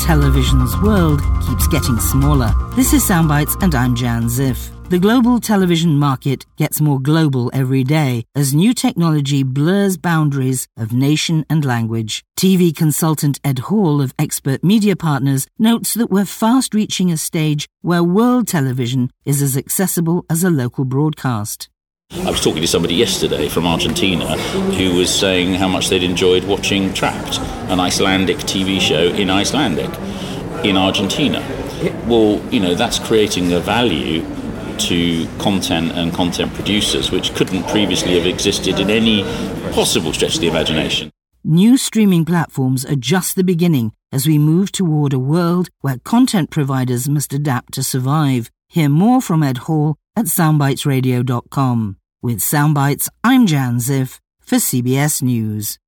television's world keeps getting smaller. This is Soundbites and I'm Jan Ziff. The global television market gets more global every day as new technology blurs boundaries of nation and language. TV consultant Ed Hall of Expert Media Partners notes that we're fast reaching a stage where world television is as accessible as a local broadcast. I was talking to somebody yesterday from Argentina who was saying how much they'd enjoyed watching Trapped, an Icelandic TV show in Icelandic, in Argentina. Well, that's creating a value to content and content producers which couldn't previously have existed in any possible stretch of the imagination. New streaming platforms are just the beginning as we move toward a world where content providers must adapt to survive. Hear more from Ed Hall at soundbitesradio.com. With Soundbites, I'm Jan Ziff for CBS News.